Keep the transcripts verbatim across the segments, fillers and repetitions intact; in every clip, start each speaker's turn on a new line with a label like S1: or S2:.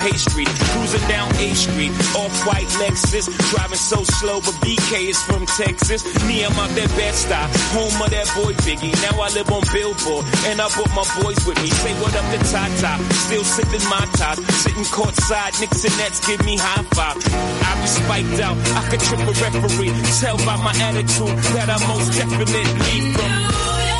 S1: pastry. Cruising down A Street, off-white Lexus. Driving so slow, but B K is from Texas. Me, I'm out that Bed-Stuy, home of that boy Biggie. Now I live on Billboard, and I brought my boys with me. Say what up to Tata, still sipping my top. Sitting courtside, Knicks and Nets give me high five. I be spiked out, I could trip a referee. Tell by my attitude that I most definitely from.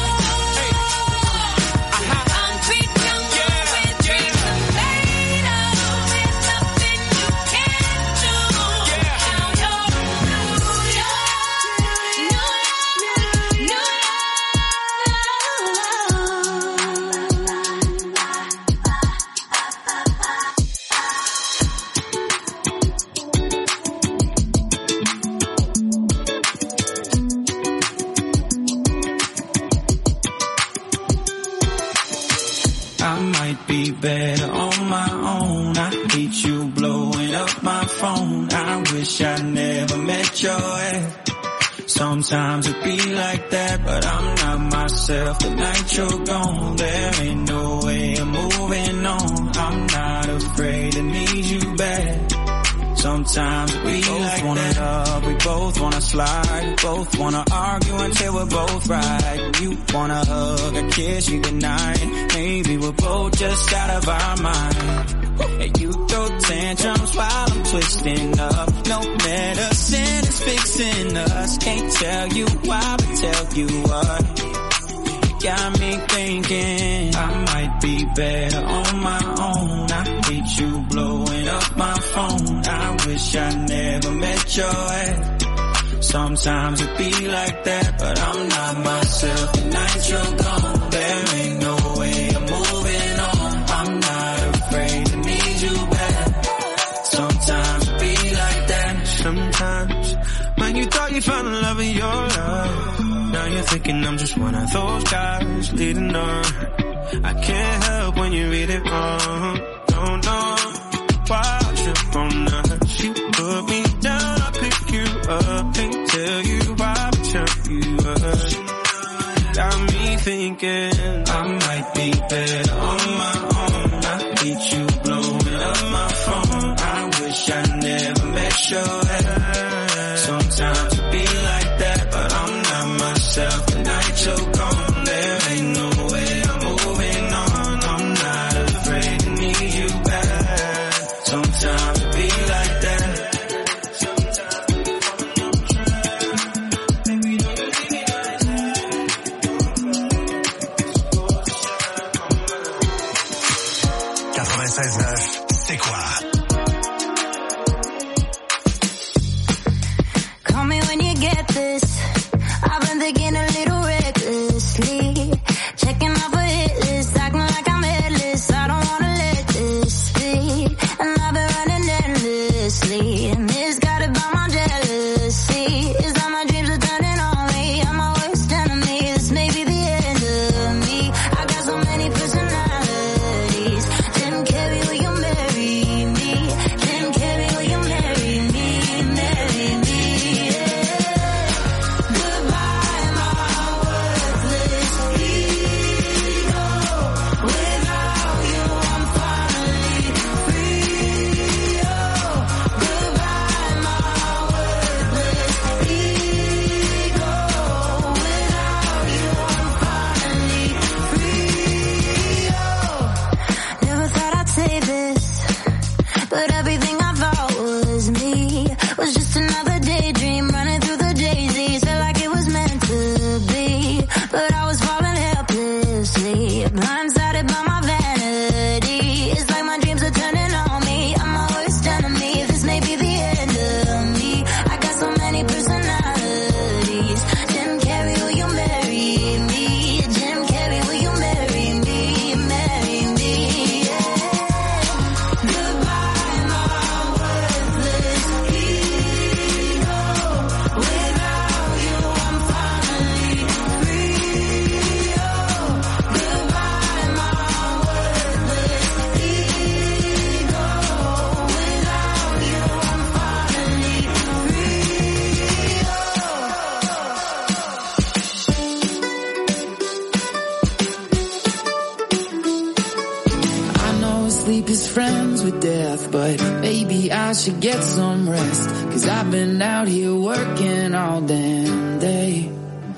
S2: Better on my own. I hate you blowing up my phone. I wish I never met your ass. Sometimes it be like that, but I'm not myself the night you're gone. There ain't no way I'm moving on. I'm not afraid to need you back. Sometimes we both like wanna that. Love, we both wanna slide, we both wanna argue until we're both right. You wanna hug, I kiss you goodnight. Maybe we're both just out of our mind. And you throw tantrums while I'm twisting up. No medicine is fixing us. Can't tell you why, but tell you what. You got me thinking I might be better on my own. I hate you blowing up my phone. I wish I never met your ass. Sometimes it be like that, but I'm not myself the night you're gone. There ain't no way I'm moving on. I'm not afraid to need you back. Sometimes it be like that. Sometimes, man, you thought you found the love of your life. Now you're thinking I'm just one of those guys leading on. I can't help when you read it wrong. Don't know why I trip on us. You put me down, I pick you up. Can't tell you why, but tell you up. Got me thinking I might be better on my own. I hate you blowing up my phone. I wish I never met your ass. Sometimes it be like that, but I'm not myself the night you're gone. There ain't no way I'm moving on. I'm not afraid to need you back. Sometimes it be like that.
S3: quatre-vingt-seize neuf, c'est quoi?
S4: Call me when you get this. I've been thinking a little recklessly. Checking off a hit list, acting like I'm headless. I don't wanna let this be. And I've been running endlessly. And this got it by my jealousy. It's like my dreams are turning on me. I'm my worst enemy. This may be the end of me. I got so many personalities. Jim Carrey, will you marry me? Jim Carrey, will you marry me? Marry me, yeah. Goodbye, my worthless ego. Without you, I'm finally free. Oh, goodbye, my worthless ego. Without you, I'm finally free. Oh, never thought I'd say this, but everything I thought was me was just another daydream running through the daisies. Felt like it was meant to be, but I was falling helplessly, blindsided by my vanity. It's like my dreams are turning on me. I'm my worst enemy. This may be the end of me. I got so many personalities. Jim Carrey, will you marry me? Jim Carrey, will you marry me? Marry me, yeah. Goodbye, my worthless ego. Without you, I'm finally free. Oh, goodbye, my worthless ego. Without you, I'm finally free.
S2: I know sleep is friends with death.
S5: stuff, but maybe I should get some rest, 'cause I've been out here working all damn day.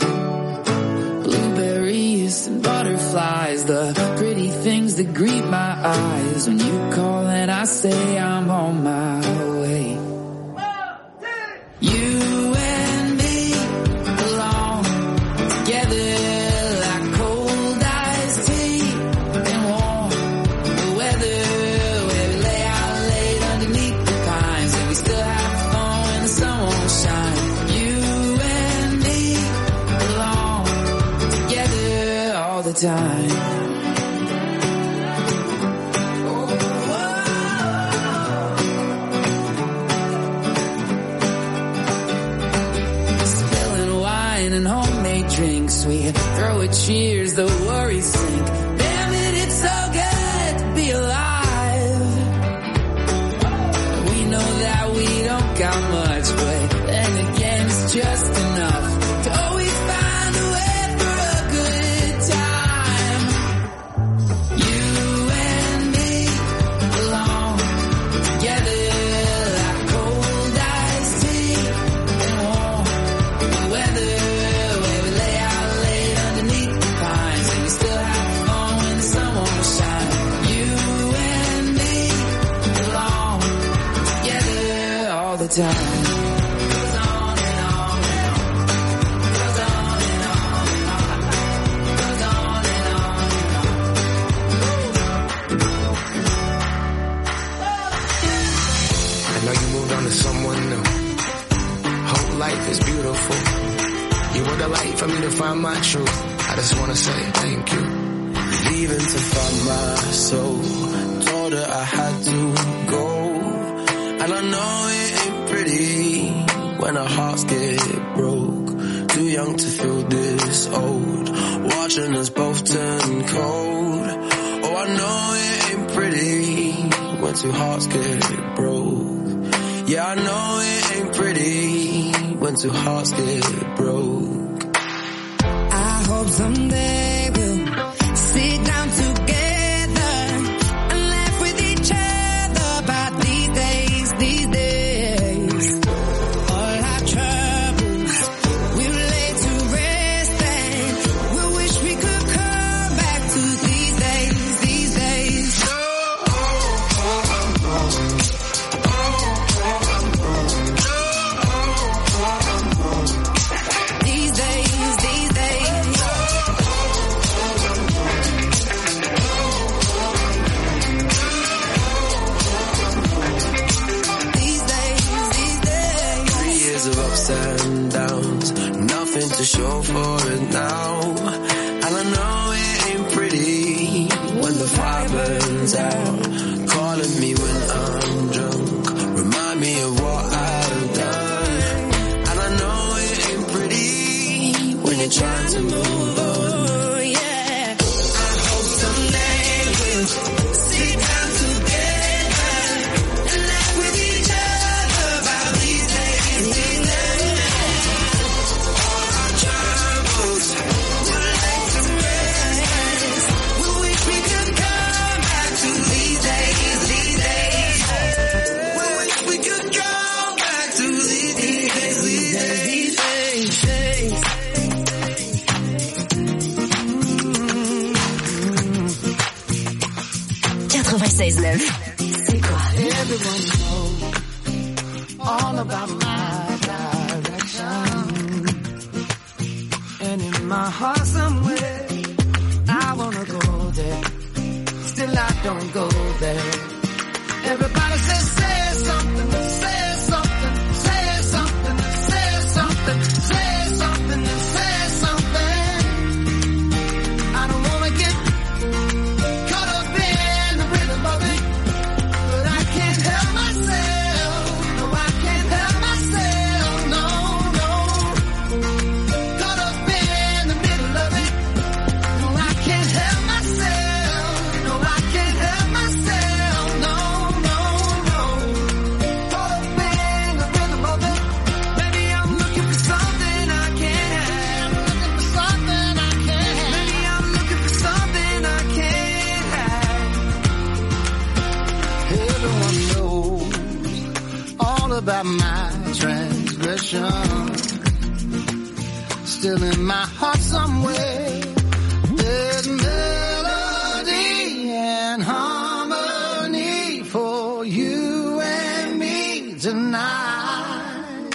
S5: Blueberries and butterflies, the pretty things that greet my eyes when you call and I say I'm on my way. You and me alone together like cold iced tea and warm the weather, where we lay out late underneath the pines and we still have fun when the sun won't shine. You and me alone together all the time. And homemade drinks, we throw a cheers, the worries sink. Damn it, it's so good to be alive. We know that we don't got much, but then again it's just enough to always find a way for a good time. You and me alone together like cold iced tea and warm the weather. Time. Goes on and on and on. Goes on and on and on. Goes on and on and on.
S6: I know you moved on to someone new. Whole life is beautiful. You were the light for me to find my truth. I just wanna say thank you.
S2: Leaving to find my soul. Told her I had to go. And I know it ain't pretty when our hearts get broke. Too young to feel this old, watching us both turn cold. Oh, I know it ain't pretty when two hearts get broke. Yeah, I know it ain't pretty when two hearts get broke.
S5: I hope someday we'll sit down together and laugh with each other about these days, these days. All our troubles we'll lay to rest, and we'll wish we could come back to these days, these days. These days, these days. These days, these days.
S2: Three years of ups and downs, nothing to show for it now. And I know it ain't pretty when the fire burns out. Calling me when I'm drunk, remind me of what I've done. And I know it ain't pretty when you're trying to move on.
S5: Yeah. I hope someday we'll sit down together and laugh with each other about these days, these days. All our troubles will lay to rest. We wish we could come back to these days, these days. We wish we could come back to these days, these days, these days, days.
S7: quatre-vingt-seize neuf. C'est quoi?
S5: Everyone knows all about my direction, and in my heart somewhere I wanna go there. Still I don't go there. Everybody says say something, say something, say something, say something, say something, say something. I don't wanna get caught up in the rhythm of it, but I can't help myself. No, I can't help myself. No, no. Caught up in the middle of it. No, I can't help myself. No, I can't help myself. about my transgression. Still in my heart somewhere, there's melody and harmony for you and me tonight.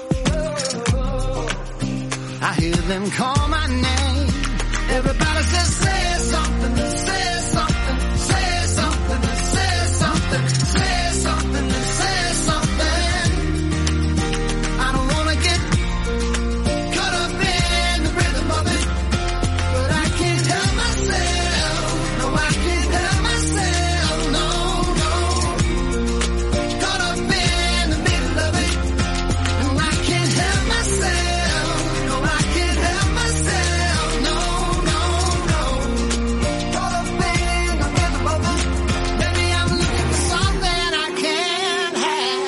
S5: I hear them call my name. Everybody says, say something, say something, say something, say something, say something, say something. I don't wanna get caught up in the rhythm of it, but I can't help myself. No, I can't help myself. No, no. Caught up in the middle of it, and I can't help myself. No, I can't help myself. No, no, no. Caught up in the rhythm of it. Maybe I'm looking for something I can't have.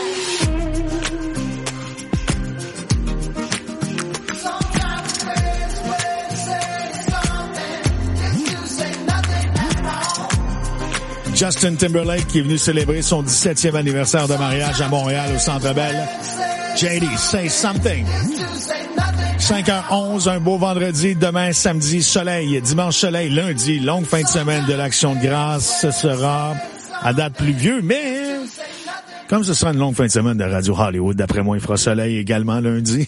S5: Sometimes friends will say something just to say nothing at all.
S8: Justin Timberlake qui est venu célébrer son dix-septième anniversaire de mariage à Montréal au Centre Bell. J D, say something. cinq heures onze, un beau vendredi, demain samedi, soleil, dimanche soleil, lundi, longue fin de semaine de l'Action de grâce. Ce sera à date pluvieux, mais comme ce sera une longue fin de semaine de Radio Hollywood, d'après moi, il fera soleil également lundi.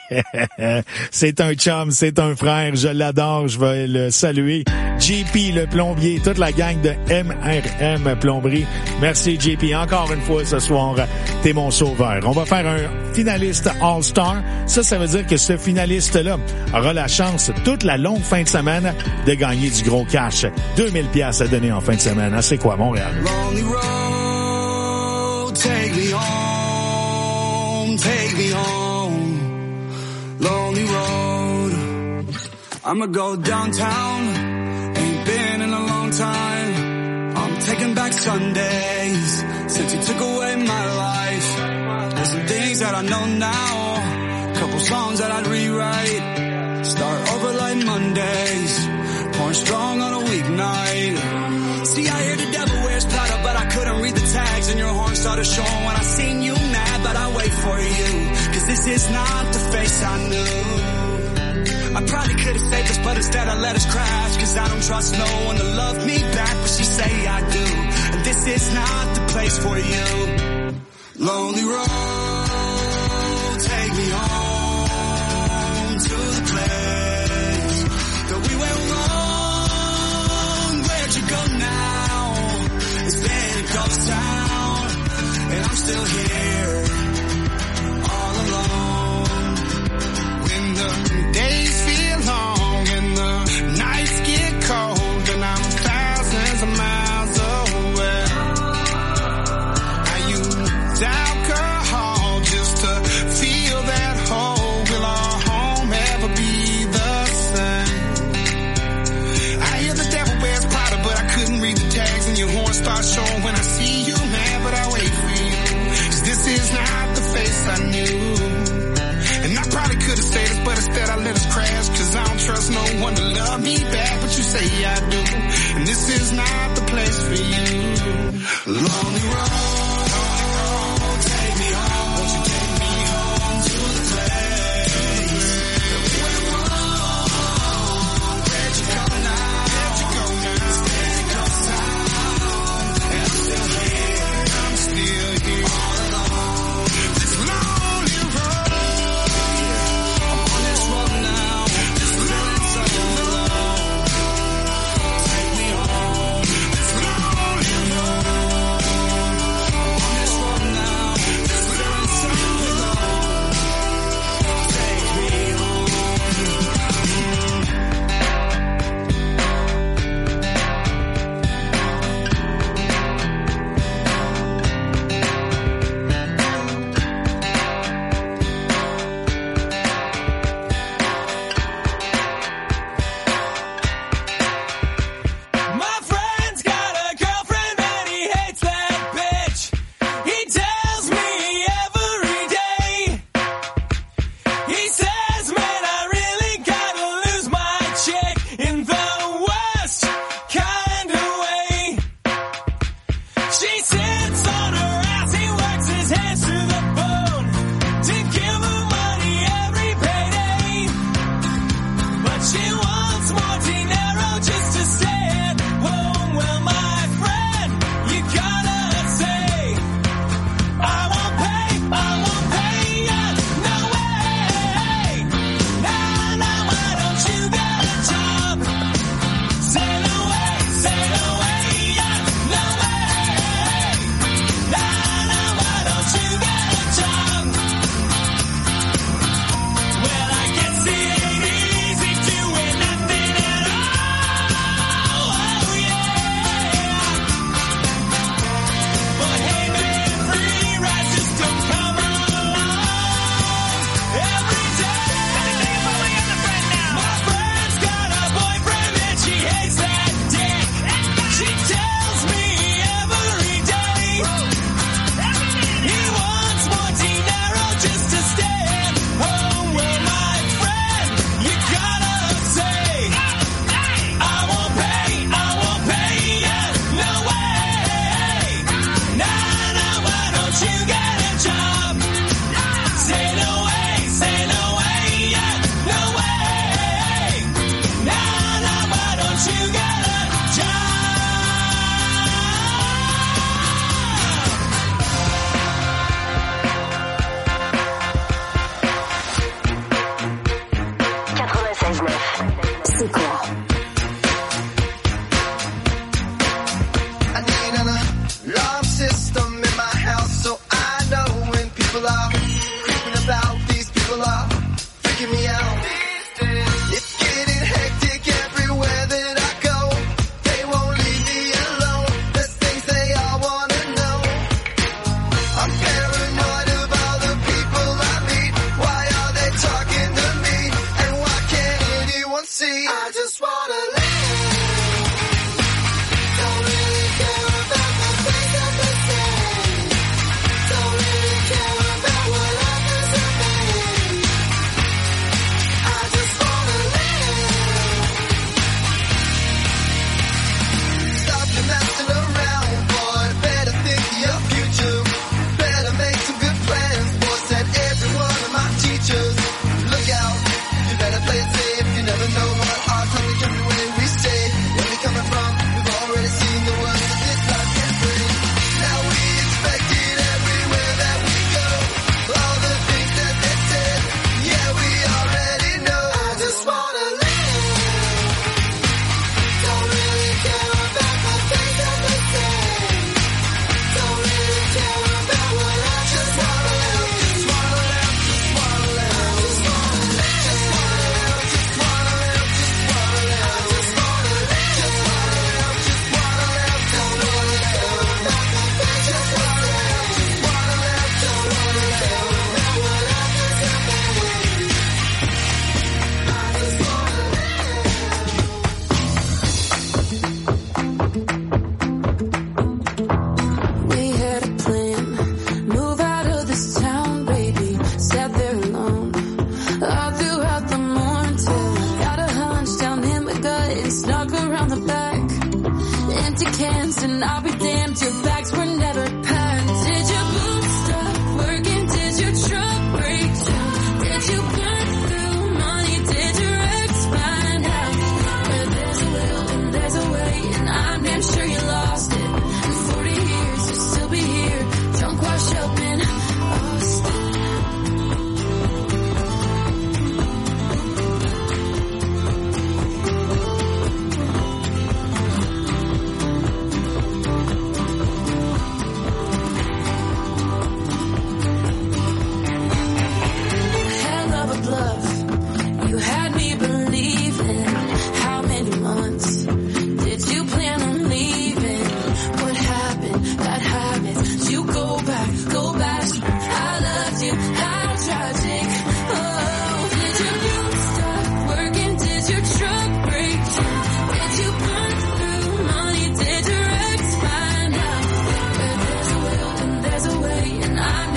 S8: C'est un chum, c'est un frère, je l'adore, je vais le saluer. J P, le plombier, toute la gang de M R M Plomberie. Merci J P, encore une fois ce soir, t'es mon sauveur. On va faire un finaliste All-Star. Ça, ça veut dire que ce finaliste-là aura la chance toute la longue fin de semaine de gagner du gros cash. deux mille piastres à donner en fin de semaine. Ah, c'est quoi, Montréal?
S9: Lonely road, take me home, take me home. Lonely road, I'ma go downtown. Ain't been in a long time. I'm taking back Sundays since you took away my life. There's some things that I know now, couple songs that I'd rewrite. Start over like Mondays, pouring strong on a weeknight. See, I hear the devil wears Prada, but I couldn't read the tags, and your horn started showing when I seen you mad, but I wait for you, cause this is not the face I knew. I probably could've saved us, but instead I let us crash, cause I don't trust no one to love me back, but she say I do, and this is not the place for you. Lonely road, take me home to the place that we went wrong. Where'd you go now? It's been a ghost town, and I'm still here, all alone. When the days feel long and the nights get cold, and I'm thousands of miles away, I use alcohol just to feel that hole. Will our home ever be the same? I hear the devil wears Prada, but I couldn't read the tags, and your horn starts showing when I see you mad, but I wait for you, cause this is not the face I knew. And I probably could've stayed us, but instead I let us crash, cause I don't trust no one to love me back, but you say I do, and this is not the place for you. Lonely road, take me home, won't you take me home to the place that we went wrong? Where'd you go now? Where'd you go now? It's been a ghost town, and I'm still here, I'm still here, all alone. This lonely road, I'm on this road now, just feeling so alone. Take me home, this lonely road.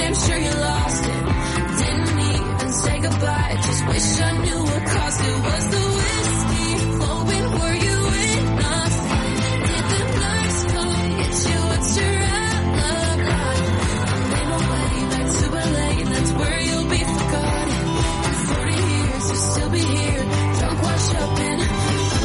S10: damn sure you lost it. Didn't even say goodbye, just wish I knew what caused it. Was the whiskey flowing? Were you enough? Did the nights come get you? What's your alibi? I made my way back to L A, that's where you'll be forgotten. In forty years you'll still be here, drunk, washed up in us.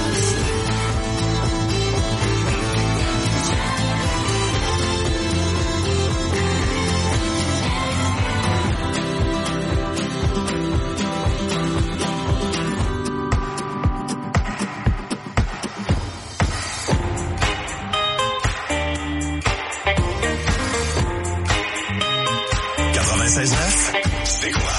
S3: quatre-vingt-seize neuf, c'est quoi?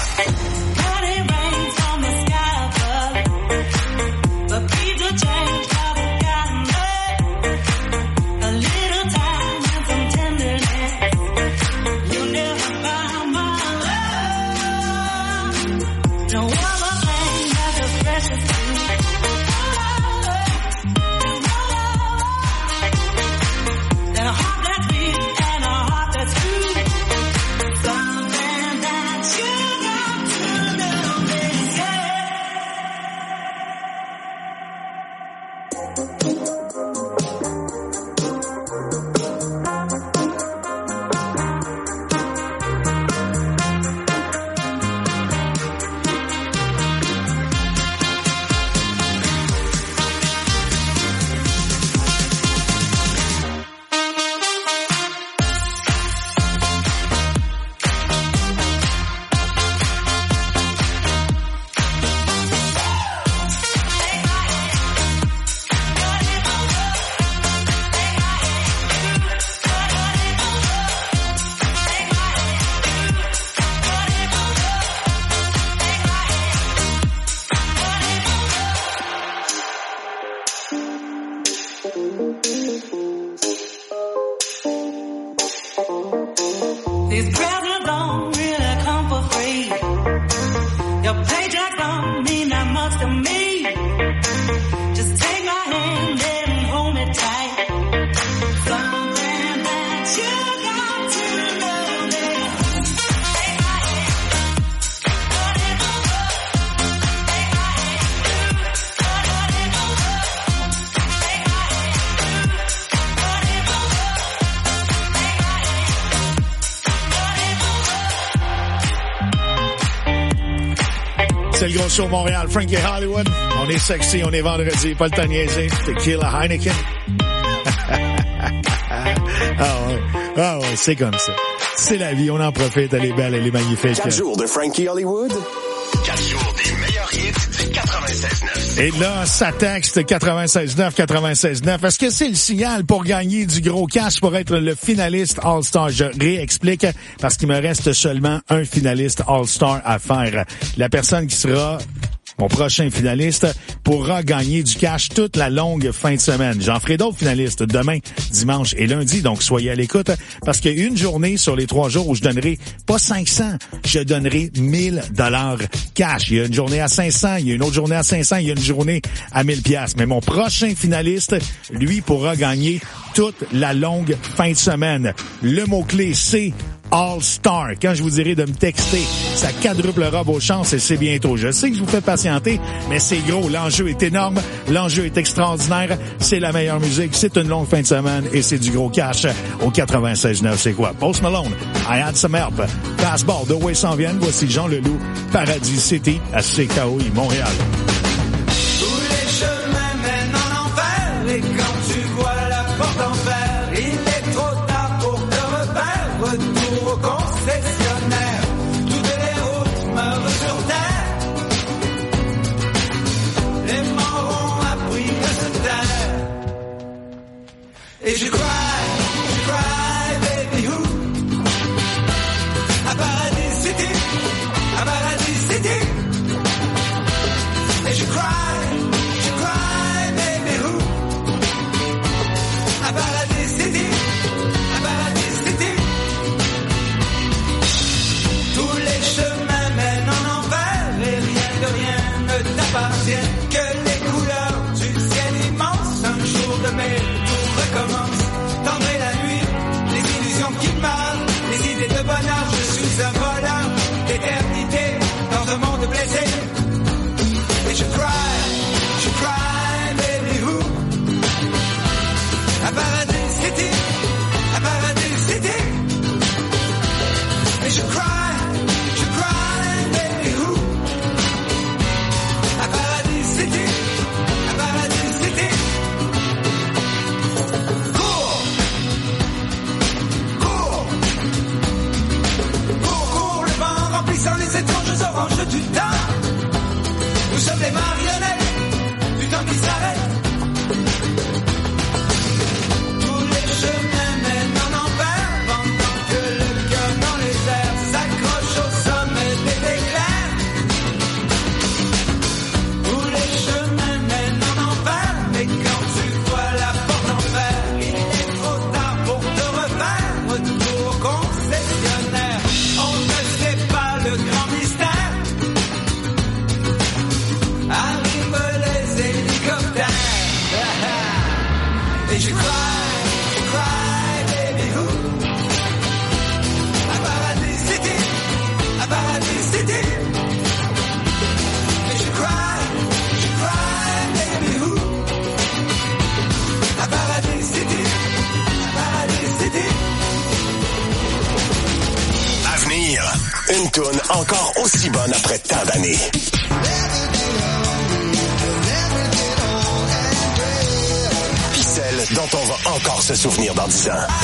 S8: C'est le gros show Montréal, Frankie Hollywood. On est sexy, on est vendredi, pas le temps de niaiser. Tequila Heineken. ah ouais, ah ouais, c'est comme ça. C'est la vie, on en profite, elle est belle, elle est magnifique.
S11: Quatre jours de Frankie Hollywood. Quatre jours des meilleurs hits du quatre-vingt-seize neuf.
S8: Et là, ça texte quatre-vingt-seize neuf, quatre-vingt-seize neuf. Est-ce que c'est le signal pour gagner du gros cash pour être le finaliste All-Star? Je réexplique parce qu'il me reste seulement un finaliste All-Star à faire. La personne qui sera mon prochain finaliste pourra gagner du cash toute la longue fin de semaine. J'en ferai d'autres finalistes demain, dimanche et lundi, donc soyez à l'écoute parce qu'il y a une journée sur les trois jours où je donnerai pas cinq cents, je donnerai mille dollars cash. Il y a une journée à cinq cents, il y a une autre journée à cinq cents, il y a une journée à mille piastres. Mais mon prochain finaliste, lui, pourra gagner toute la longue fin de semaine. Le mot-clé, c'est All-Star. Quand je vous dirai de me texter, ça quadruplera vos chances et c'est bientôt. Je sais que je vous fais patienter, mais c'est gros. L'enjeu est énorme. L'enjeu est extraordinaire. C'est la meilleure musique. C'est une longue fin de semaine et c'est du gros cash au quatre-vingt-seize neuf. C'est quoi? Post Malone, I Had Some Help. Passball, de où s'en viennent. Voici Jean Leloup, Paradis City à C K O I, Montréal.
S5: Tous les chemins mènent en enfer et quand tu vois la porte en fer, il est trop tard pour te refaire. Retour au concessionnaire, toutes les routes meurent sur terre. Les morts ont appris à se taire. Et je cry, je cry, baby who? À Paradis City, à Paradis City. Et je cry, je cry, baby who? À Paradis City, à Paradis City.
S3: Une toune encore aussi bonne après tant d'années. Puis celle dont on va encore se souvenir dans dix ans.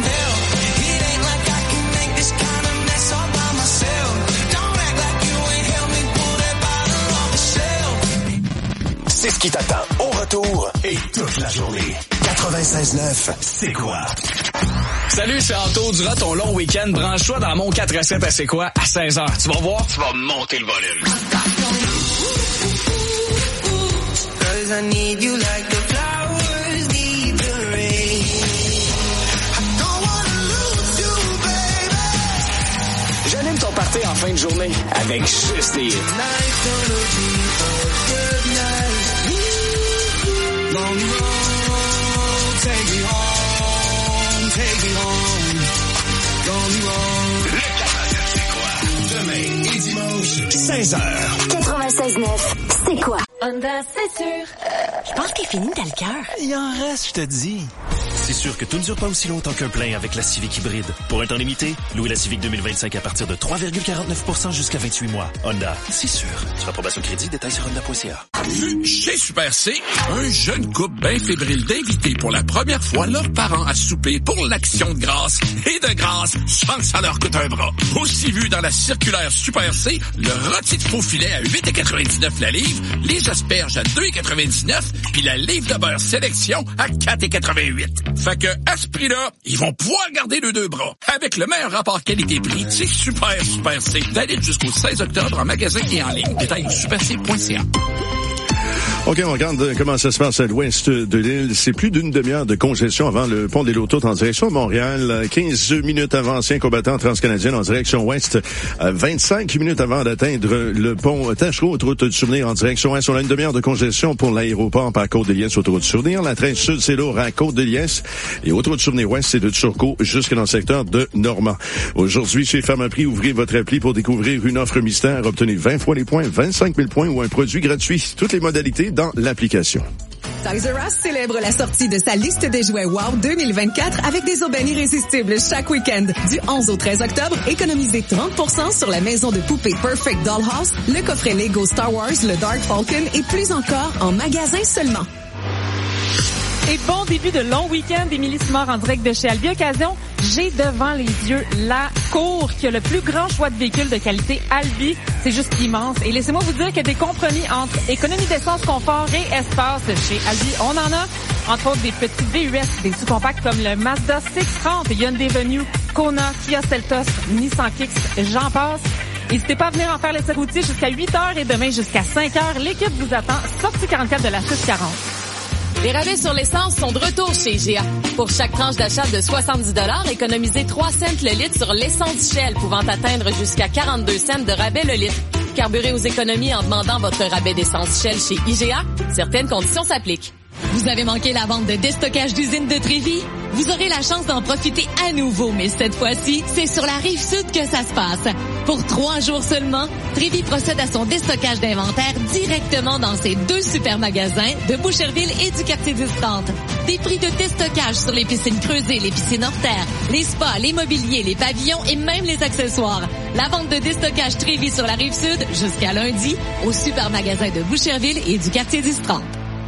S3: C'est ce qui t'attend au retour et toute la journée. quatre-vingt-seize neuf, c'est quoi?
S12: Salut, c'est Anto, durant ton long week-end, branche-toi dans mon quatre à sept à C'est quoi à seize heures. Tu vas voir, tu vas monter le volume.
S9: Cause I need you like the flowers need the rain. I don't wanna lose you, baby.
S12: J'anime ton party en fin de journée avec juste des hits.
S9: Night's gonna be a good night. Long road, take me home, take me home. Long road.
S3: Le quatre à sept, c'est quoi? Demain et dimanche, seize heures.
S7: quatre-vingt-seize neuf, c'est quoi?
S10: Honda, c'est sûr.
S7: Je pense qu'il finit dans le cœur.
S13: Il en reste, je te dis. C'est sûr que tout ne dure pas aussi longtemps qu'un plein avec la Civic hybride. Pour un temps limité, louez la Civic deux mille vingt-cinq à partir de trois virgule quarante-neuf pour cent jusqu'à vingt-huit mois. Honda, c'est sûr. Sur approbation crédit, détails sur honda point c a.
S14: Chez Super C, un jeune couple bien fébrile d'inviter pour la première fois leurs parents à souper pour l'action de grâce. Et de grâce, sans que ça leur coûte un bras. Aussi vu dans la circulaire Super C, le rôti de faux filet à huit virgule quatre-vingt-dix-neuf la livre, les asperges à deux virgule quatre-vingt-dix-neuf, puis la livre de beurre sélection à quatre virgule quatre-vingt-huit. Fait que, à ce prix-là, ils vont pouvoir garder les deux bras. Avec le meilleur rapport qualité-prix, c'est super, super C. Valide jusqu'au seize octobre en magasin et en ligne. Détails au super c point c a.
S15: OK, on regarde comment ça se passe à l'ouest de l'île. C'est plus d'une demi-heure de congestion avant le pont des Lotos en direction de Montréal. quinze minutes avant ancien combattant transcanadien en direction ouest. vingt-cinq minutes avant d'atteindre le pont Tachereau, autoroute du Souvenir en direction ouest. On a une demi-heure de congestion pour l'aéroport par Côte-de-Liesse, autoroute du Souvenir. La train sud, c'est lourd à Côte-de-Liesse. Et autoroute du Souvenir ouest, c'est de Turcot jusque dans le secteur de Normand. Aujourd'hui, chez Pharmaprix, ouvrez votre appli pour découvrir une offre mystère. Obtenez vingt fois les points, vingt-cinq mille points ou un produit gratuit. Toutes les modalités dans l'application.
S16: Toys R Us célèbre la sortie de sa liste des jouets Wow deux mille vingt-quatre avec des aubaines irrésistibles chaque week-end. Du onze au treize octobre, économisez trente pour cent sur la maison de poupées Perfect Dollhouse, le coffret Lego Star Wars, le Dark Falcon et plus encore en magasin seulement.
S17: Et bon début de long week-end, Émilie Simard en direct de chez Albi Occasion. J'ai devant les yeux la cour qui a le plus grand choix de véhicules de qualité Albi. C'est juste immense. Et laissez-moi vous dire que des compromis entre économie d'essence, confort et espace chez Albi, on en a. Entre autres, des petits V U S, des sous-compacts comme le Mazda six cent trente, Hyundai Venue, Kona, Kia Seltos, Nissan Kicks, j'en passe. N'hésitez pas à venir en faire l'essai routier jusqu'à huit heures et demain jusqu'à cinq heures. L'équipe vous attend. Sortie quarante-quatre de la six quarante.
S18: Les rabais sur l'essence sont de retour chez I G A. Pour chaque tranche d'achat de soixante-dix dollars, économisez trois cents le litre sur l'essence Shell, pouvant atteindre jusqu'à quarante-deux cents de rabais le litre. Carburez aux économies en demandant votre rabais d'essence Shell chez I G A. Certaines conditions s'appliquent.
S19: Vous avez manqué la vente de déstockage d'usine de Trévis? Vous aurez la chance d'en profiter à nouveau, mais cette fois-ci, c'est sur la rive sud que ça se passe. Pour trois jours seulement, Trévis procède à son déstockage d'inventaire directement dans ses deux super magasins de Boucherville et du quartier dix trente. Des prix de déstockage sur les piscines creusées, les piscines hors terre, les spas, les mobiliers, les pavillons et même les accessoires. La vente de déstockage Trévis sur la rive sud jusqu'à lundi au super magasin de Boucherville et du quartier dix trente.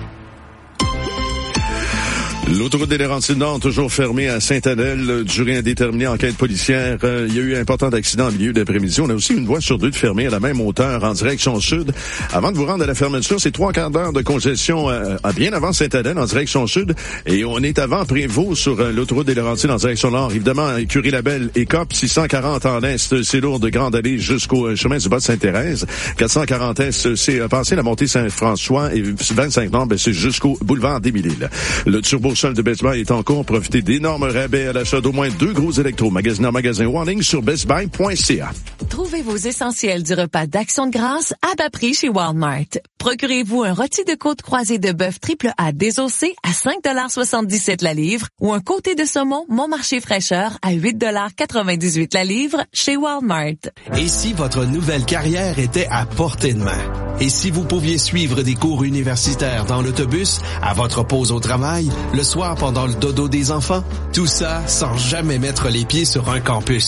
S15: L'autoroute des Laurentides Nord, toujours fermée à Sainte-Adèle, durée indéterminée, enquête policière. Euh, il y a eu un important accident au milieu d'après-midi. On a aussi une voie sur deux de fermée à la même hauteur en direction sud. Avant de vous rendre à la fermeture, c'est trois quarts d'heure de congestion euh, à bien avant Sainte-Adèle en direction sud. Et on est avant Prévost sur euh, l'autoroute des Laurentides en direction nord. Évidemment, Curie-Labelle et Cop, six cent quarante en est, c'est lourd de Grande Allée jusqu'au euh, chemin du bas de Sainte-Thérèse. quatre cent quarante est, c'est euh, passé la montée Saint-François et vingt-cinq nord, ben, c'est jusqu'au boulevard des Mille-Îles. Le turbo sol de Best Buy est en cours. Profitez d'énormes rabais à l'achat d'au moins deux gros électros. Magasin en magasin ou en ligne sur best buy point c a.
S20: Trouvez vos essentiels du repas d'Action de grâce à bas prix chez Walmart. Procurez-vous un rôti de côte croisée de bœuf triple A désossé à cinq dollars soixante-dix-sept la livre ou un côté de saumon Montmarché fraîcheur à huit dollars quatre-vingt-dix-huit la livre chez Walmart.
S21: Et si votre nouvelle carrière était à portée de main? Et si vous pouviez suivre des cours universitaires dans l'autobus, à votre pause au travail, le soir pendant le dodo des enfants? Tout ça sans jamais mettre les pieds sur un campus.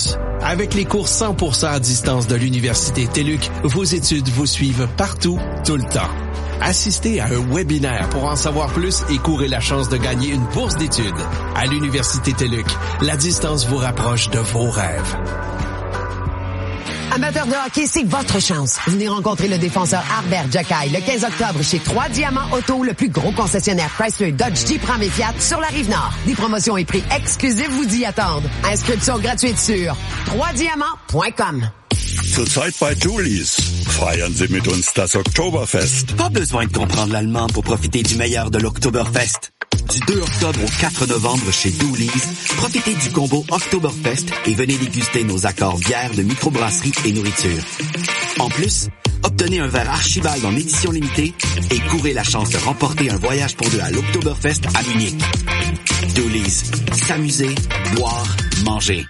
S21: Avec les cours cent pour cent à distance de l'Université TÉLUQ, vos études vous suivent partout, tout le temps. Assistez à un webinaire pour en savoir plus et courez la chance de gagner une bourse d'études. À l'Université TÉLUQ, la distance vous rapproche de vos rêves.
S1: Amateurs de hockey, c'est votre chance. Venez rencontrer le défenseur Harbert Jackay le quinze octobre chez trois Diamants Auto, le plus gros concessionnaire Chrysler, Dodge, Jeep, Ram et Fiat sur la Rive-Nord. Des promotions et prix exclusifs vous y attendent. Inscription gratuite sur trois diamants point com.
S22: Zurzeit bei Julis. Feiern Sie mit uns das Oktoberfest.
S23: Pas besoin de comprendre l'allemand pour profiter du meilleur de l'Oktoberfest. Du deux octobre au quatre novembre chez Dooley's, profitez du combo Oktoberfest et venez déguster nos accords bières de microbrasserie et nourriture. En plus, obtenez un verre Archibald en édition limitée et courez la chance de remporter un voyage pour deux à l'Oktoberfest à Munich. Dooley's. S'amuser, boire, manger.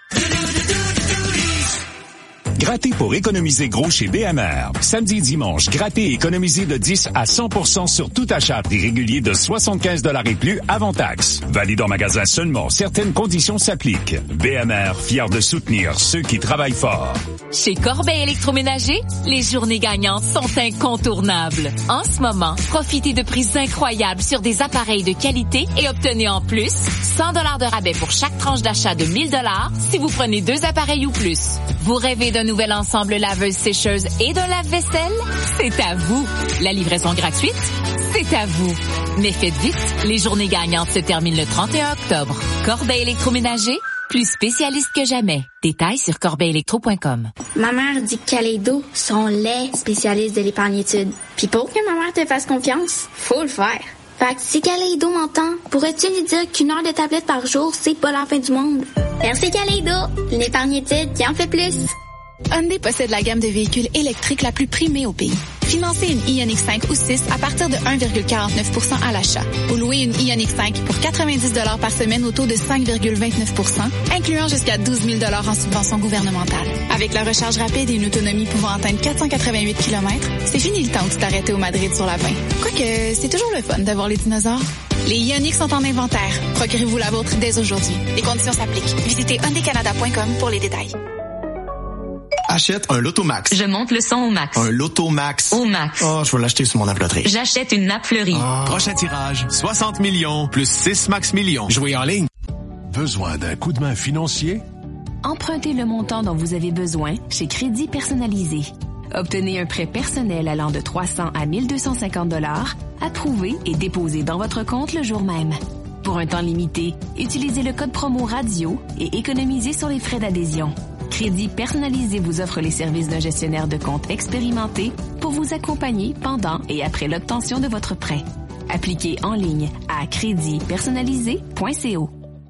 S24: Gratter pour économiser gros chez B M R. Samedi et dimanche, gratter et économiser de dix à cent pour cent sur tout achat prix régulier de soixante-quinze dollars et plus avant taxe. Valide en magasin seulement. Certaines conditions s'appliquent. B M R, fier de soutenir ceux qui travaillent fort.
S18: Chez Corbeil Électroménager, les journées gagnantes sont incontournables. En ce moment, profitez de prix incroyables sur des appareils de qualité et obtenez en plus cent dollars de rabais pour chaque tranche d'achat de mille dollars si vous prenez deux appareils ou plus. Vous rêvez d'un nouvel ensemble laveuse-sécheuse et d'un lave-vaisselle? C'est à vous. La livraison gratuite? C'est à vous. Mais faites vite, les journées gagnantes se terminent le trente et un octobre. Corbeil Électroménager, plus spécialiste que jamais. Détails sur corbeil électro point com.
S25: Ma mère dit que Kaleido sont les spécialistes de l'épargne-études. Puis pour que ma mère te fasse confiance, faut le faire. Fait que si Kaleido m'entend, pourrais-tu lui dire qu'une heure de tablette par jour, c'est pas la fin du monde? Merci Kaleido, l'épargne-études qui en fait plus.
S26: Hyundai possède la gamme de véhicules électriques la plus primée au pays. Financez une Ioniq cinq ou six à partir de un virgule quarante-neuf pour cent à l'achat. Ou louez une Ioniq cinq pour quatre-vingt-dix dollars par semaine au taux de cinq virgule vingt-neuf pour cent, incluant jusqu'à douze mille dollars en subvention gouvernementale. Avec la recharge rapide et une autonomie pouvant atteindre quatre cent quatre-vingt-huit kilomètres, c'est fini le temps de t'arrêter au Madrid sur la vingt. Quoique, c'est toujours le fun de voir les dinosaures. Les Ioniq sont en inventaire. Procurez-vous la vôtre dès aujourd'hui. Les conditions s'appliquent. Visitez hyundai canada point com pour les détails.
S21: Achète un Lotomax.
S27: Je monte le son au max.
S21: Un Lotomax.
S27: Au max.
S21: Oh, je vais l'acheter sur mon nappe loterie.
S27: J'achète une nappe fleurie.
S21: Oh.
S28: Prochain tirage, soixante millions plus six max millions. Jouez en ligne.
S29: Besoin d'un coup de main financier?
S30: Empruntez le montant dont vous avez besoin chez Crédit Personnalisé. Obtenez un prêt personnel allant de trois cents à mille deux cent cinquante dollars, approuvé et déposé dans votre compte le jour même. Pour un temps limité, utilisez le code promo radio et économisez sur les frais d'adhésion. Crédit Personnalisé vous offre les services d'un gestionnaire de compte expérimenté pour vous accompagner pendant et après l'obtention de votre prêt. Appliquez en ligne à crédit personnalisé point co.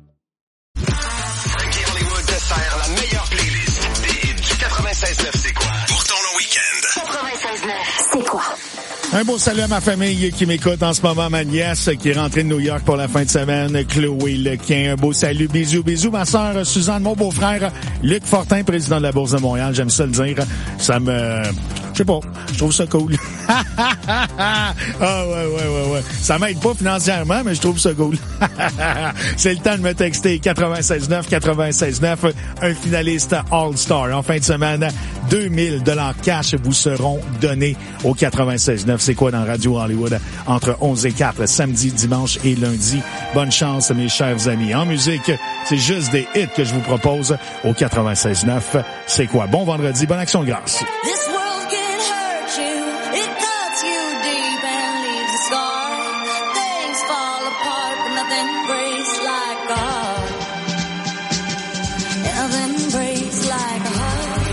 S3: Frankie Hollywood dessert la meilleure playlist des hits du quatre-vingt-seize neuf, c'est quoi? Pour ton long week-end.
S7: quatre-vingt-seize neuf, c'est quoi?
S8: Un beau salut à ma famille qui m'écoute en ce moment, ma nièce qui est rentrée de New York pour la fin de semaine, Chloé Lequin. Un beau salut, bisous, bisous. Ma sœur Suzanne, mon beau-frère Luc Fortin, président de la Bourse de Montréal. J'aime ça le dire. Ça me... Je sais pas, je trouve ça cool. Ah ouais, ouais, ouais, ouais. Ça m'aide pas financièrement, mais je trouve ça cool. C'est le temps de me texter quatre-vingt-seize neuf, quatre-vingt-seize neuf, un finaliste All-Star. En fin de semaine, deux mille dollars cash vous seront donnés au quatre-vingt-seize neuf. C'est quoi dans Radio Hollywood entre onze et quatre, samedi, dimanche et lundi. Bonne chance, mes chers amis. En musique, c'est juste des hits que je vous propose au quatre-vingt-seize neuf. C'est quoi? Bon vendredi, bonne action de grâce.
S10: This world can hurt you, it cuts you deep and leaves a scar. Things fall apart, but nothing breaks like a heart. Nothing breaks like a heart.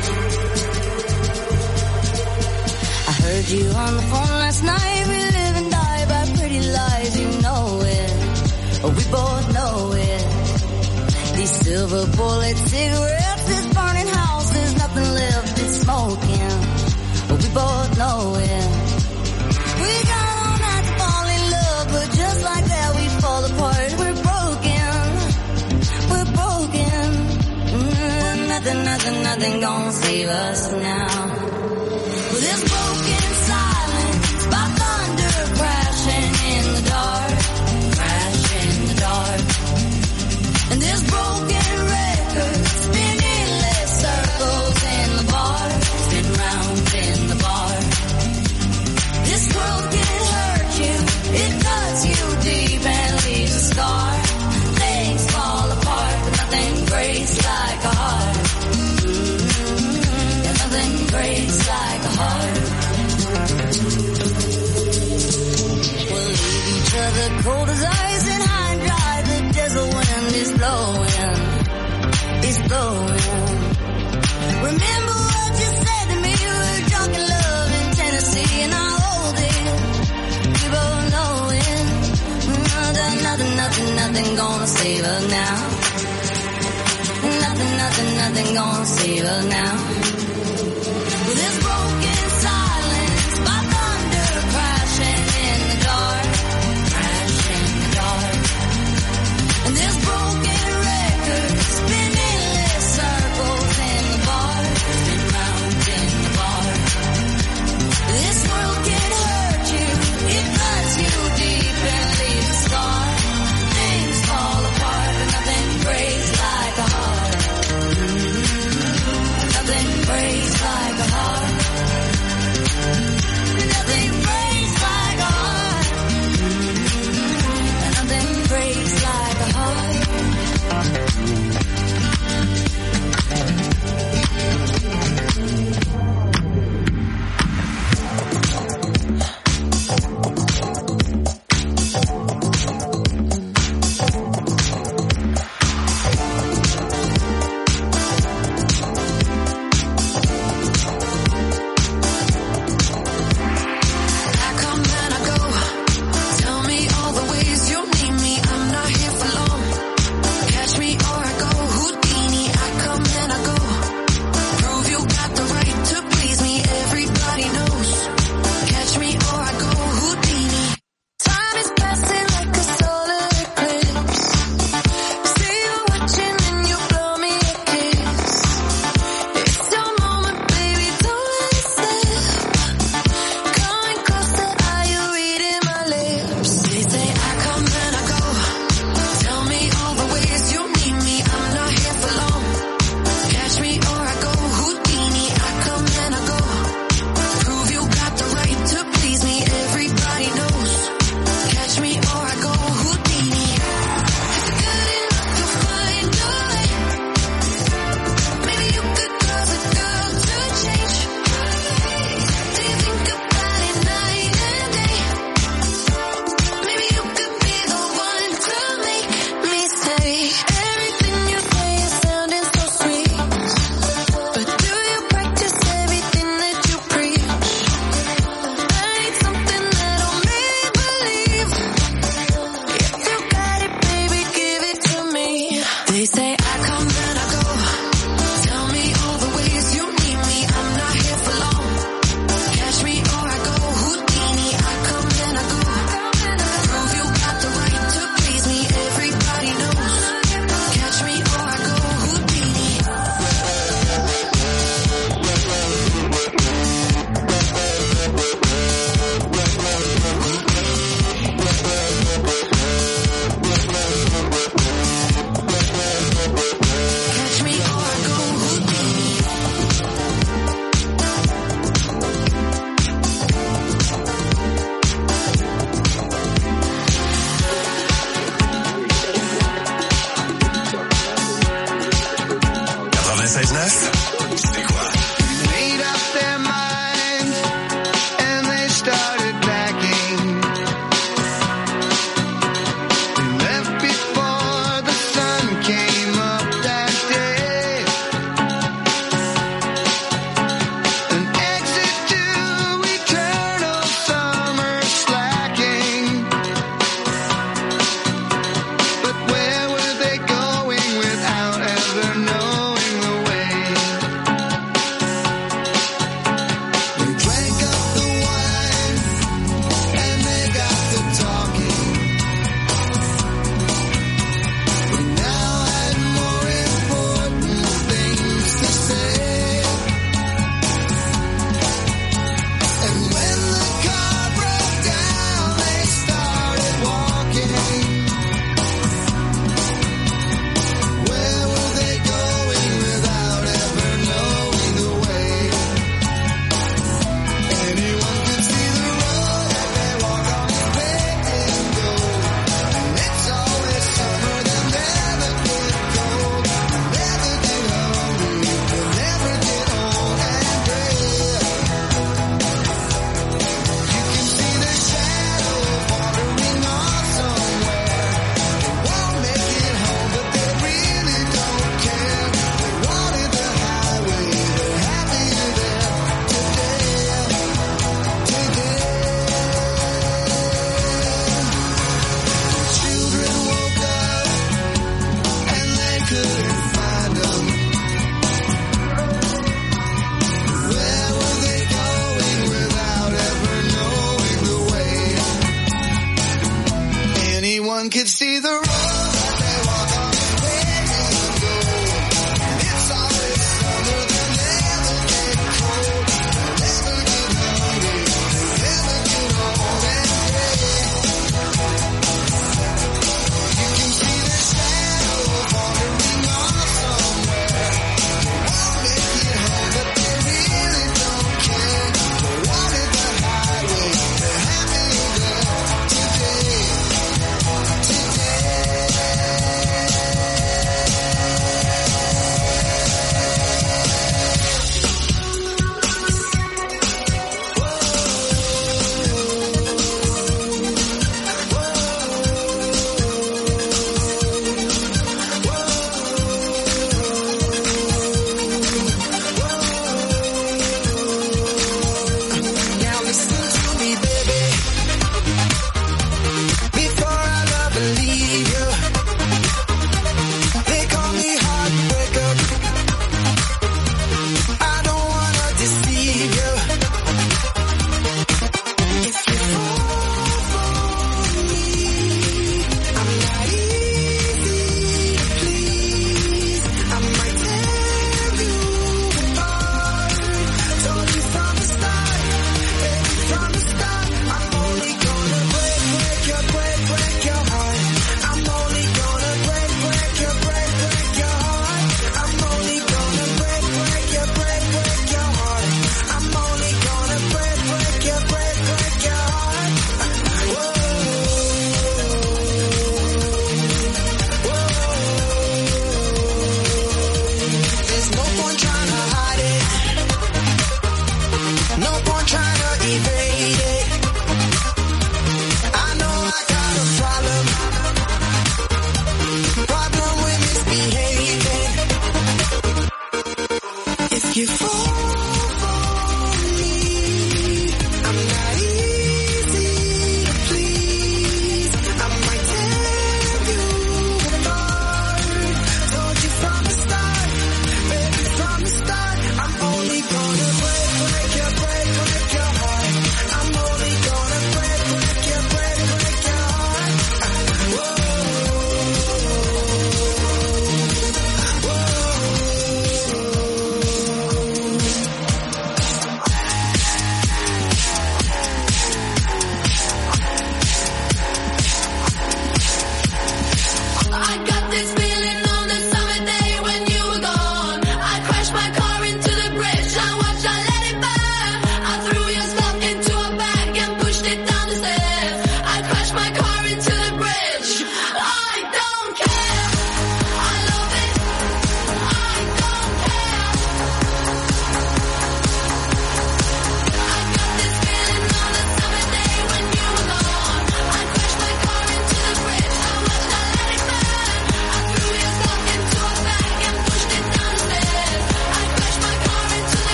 S10: I heard you on the phone last night. We live and die by pretty lies, you know it. We both know it. These silver bullet cigarettes, this burning house, there's nothing left, it's smoking. We both know it. We got all night to fall in love, but just like that we fall apart. We're broken, we're broken. Mm, nothing, nothing, nothing gonna save us now. Well, this broken silence by thunder crashing in the dark, crashing in the dark. And this broken record spinning save us now. Nothing, nothing, nothing gonna save us now. This broken silence by thunder crashing in the dark, crashing in the dark. And this broken record spinning little circles in the bar, spin round in the bar. This world can hurt you, it cuts you deep and leaves a scar. Things fall apart, but nothing breaks like a heart. Mm-hmm. Nothing breaks like a heart. Nothing breaks like a heart. Mm-hmm. Nothing breaks like a heart. Without ever knowing the way.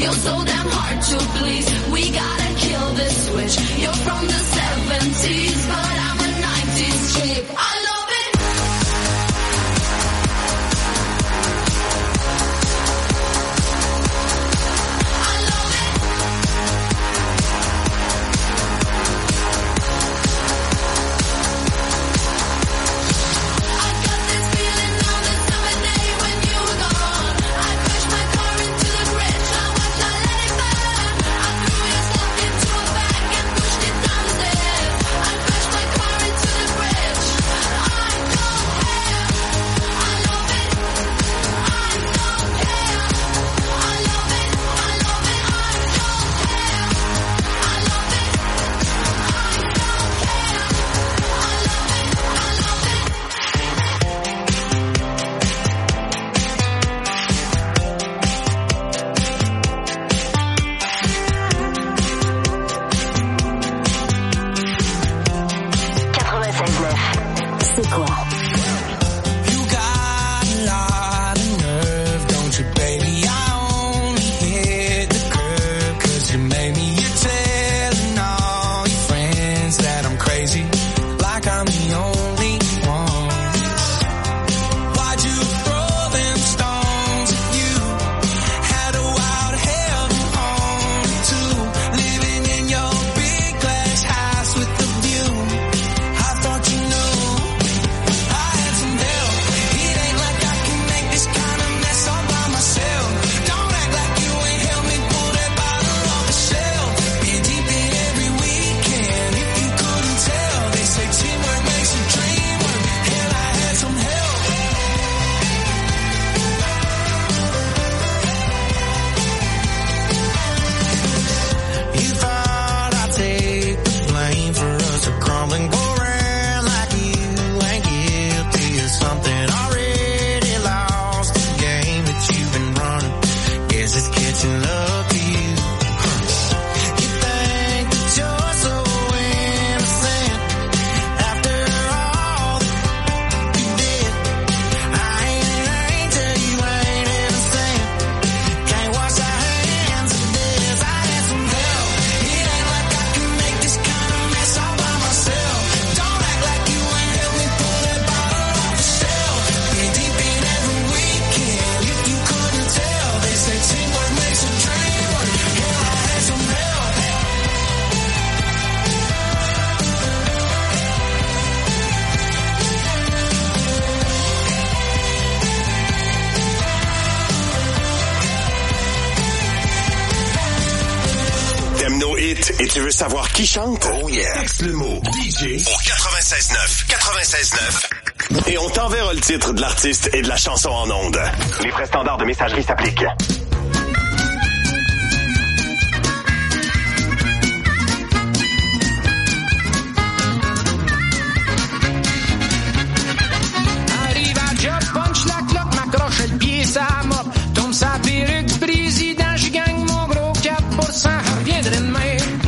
S10: You're so damn hard to please. We gotta kill this switch. You're from the seventies, but I'm a nineties chick. I love it.
S3: Et tu veux savoir qui chante? Oh yeah! Texte le mot D J au quatre-vingt-seize neuf. quatre-vingt-seize neuf. Et on t'enverra le titre de l'artiste et de la chanson en ondes. Les frais standards de messagerie s'appliquent.
S2: Arrive à job, punch la clope, m'accroche le pied, ça mop. Tombe sa perruque du président, j'y gagne mon gros quatre pour cent. Je reviendrai demain.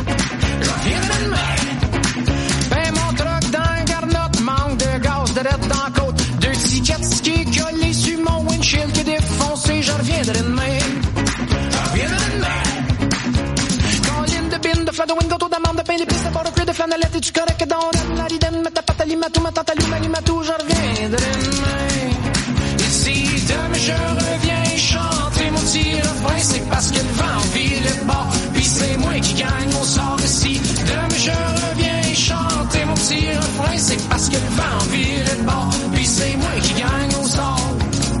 S2: Dans la côte, deux tickets ski collés sur mon windshield qui est défoncé, je reviendrai demain. Je reviendrai demain. Colline de bin, de flat de wingo, tout d'amande, de pain, les pistes de bord, de flanellette, et tu correct dans la l'idem, mais ta patte à limatou, ma tante à limatou, je reviendrai demain. Ici, demain, je reviens chanter mon petit refrain, c'est parce que le vent vire le bord, puis c'est moi qui gagne mon sort ici. Demain, je reviens chanter mon petit refrain, c'est parce que le vent vire le bord, puis c'est moi qui gagne au sort.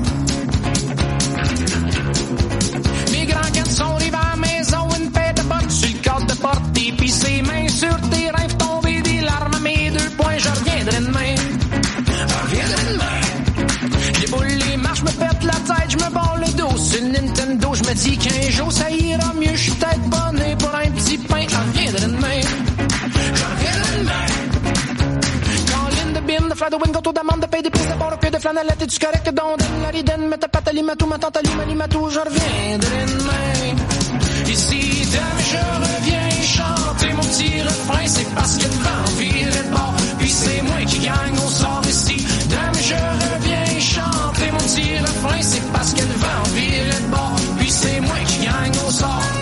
S2: Mes grands quatre sont arrivés à la maison, une paire de bottes sur le cadre de porte, et puis ses mains sur tes rêves tombés, des larmes à mes deux poings, je reviendrai demain. Je reviendrai demain. Les boules, les marches me pètent la tête, je me barre le dos sur le Nintendo, je me dis qu'un jour ça ira mieux, je suis peut-être pas né pour un petit pain, je reviendrai demain. Je reviendrai demain. Bim, de flat de wingo, tout d'amande, de paye des prises de bord, que de flanellette, et tu correct dans la ridenne, mais ta patte à limatou, ma tante à limatou, je reviendrai demain. Ici, demain, je reviens chanter mon petit refrain, c'est parce que le vent vire le bord, puis c'est moi qui gagne au sort ici. Demain, je reviens chanter mon petit refrain, c'est parce que le vent vire le bord, puis c'est moi qui gagne au sort.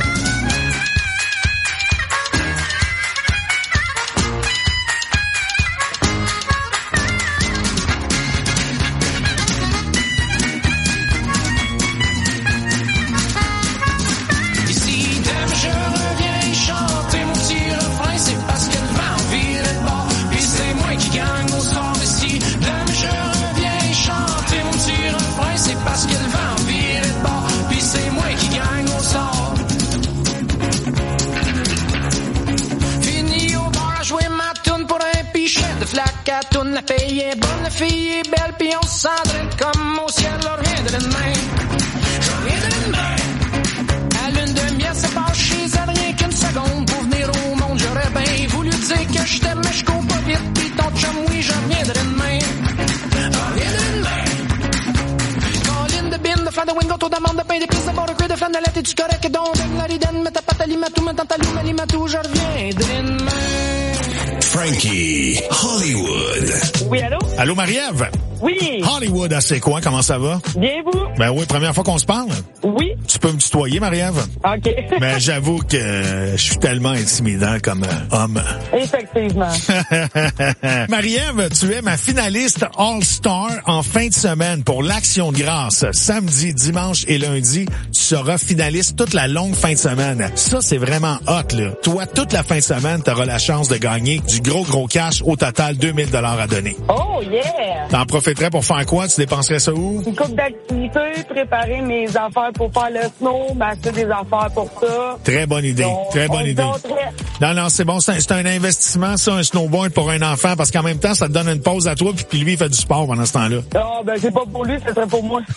S2: fille est bonne, la fille est belle, pis on se sent comme au ciel, là, rien de demain. Rien de demain. À lune de miel, c'est pas chez elle, rien qu'une seconde pour venir au monde. J'aurais bien voulu dire que je t'aime, mais je cours pas vite, pis ton chum, oui, je reviendrai demain. Rien de demain. Colline de bin, de flan de wingo, taux d'amande, de pain, d'épices, de beurre, de flanellette, et du correct, donc, de la ridenne, mets ta pâte à limatou, mets ta talou, mets limatou, je reviendrai demain.
S3: Frankie, Hollywood.
S4: Oui, allô?
S8: Allô, Marie-Ève?
S4: Oui.
S8: Hollywood, ah, c'est quoi? Comment ça va?
S4: Bien, vous?
S8: Ben oui, première fois qu'on se parle.
S4: Oui.
S8: Tu peux me tutoyer, Marie-Ève?
S4: OK.
S8: Mais j'avoue que euh, je suis tellement intimidant comme euh, homme.
S4: Effectivement.
S8: Marie-Ève, tu es ma finaliste All-Star en fin de semaine pour l'Action de grâce. Samedi, dimanche et lundi, tu seras finaliste toute la longue fin de semaine. Ça, c'est vraiment hot, là. Toi, toute la fin de semaine, tu auras la chance de gagner du gros, gros cash, au total deux mille dollars à donner.
S4: Oh, yeah!
S8: T'en profiterais pour faire quoi? Tu dépenserais ça où?
S4: Une couple d'activités, préparer mes affaires pour faire le snow, m'acheter des affaires pour ça.
S8: Très bonne idée,
S4: Donc,
S8: très bonne idée.
S4: Très...
S8: Non, non, c'est bon, c'est un, c'est un investissement, ça, un snowboard pour un enfant, parce qu'en même temps, ça te donne une pause à toi, puis, puis lui, il fait du sport pendant ce temps-là.
S4: Ah, oh, ben, c'est pas pour lui, ce serait pour moi.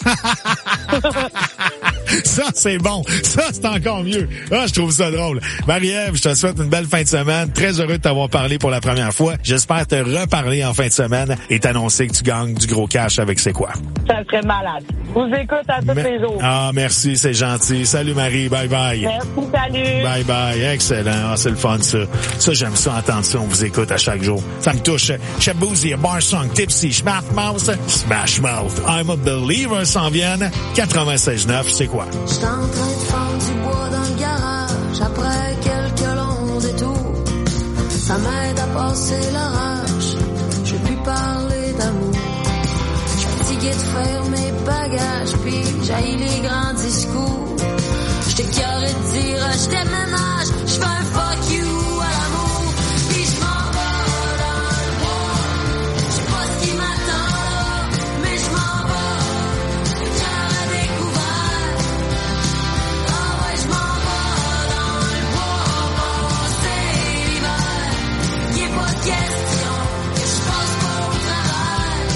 S8: Ça, c'est bon. Ça, c'est encore mieux. Ah, je trouve ça drôle. Marie-Ève, je te souhaite une belle fin de semaine. Très heureux de t'avoir parlé pour la première fois. J'espère te reparler en fin de semaine et t'annoncer que tu gagnes du gros cash avec C'est quoi?
S4: Ça serait malade. Je vous écoute à tous
S8: Mais...
S4: les jours.
S8: Ah, merci, c'est gentil. Salut, Marie. Bye bye.
S4: Merci, salut.
S8: Bye bye. Excellent. Ah, c'est le fun, ça. Ça, j'aime ça, entendre ça. On vous écoute à chaque jour. Ça me touche. Shabuzi, Bar Song, Tipsy, Smash Mouth, Smash Mouth. I'm a Believer s'en viennent. quatre-vingt-seize neuf, C'est quoi?
S10: J'étais en train de fendre du bois dans le garage après quelques longs détours. Ça m'aide à passer l'orage. Je vais plus parler d'amour. Je suis fatigué de faire mes bagages, puis j'haïs les grands discours. J'étais carré de dire je déménage, je fais un fuck you à l'amour. Puis je m'en vais dans le bois. Je sais pas ce qui m'attend là, mais je m'en vais. Le cœur à découvert. Ah ouais, je m'en vais dans le bois passer l'hiver. Y'est pas question que je passe pas au travail.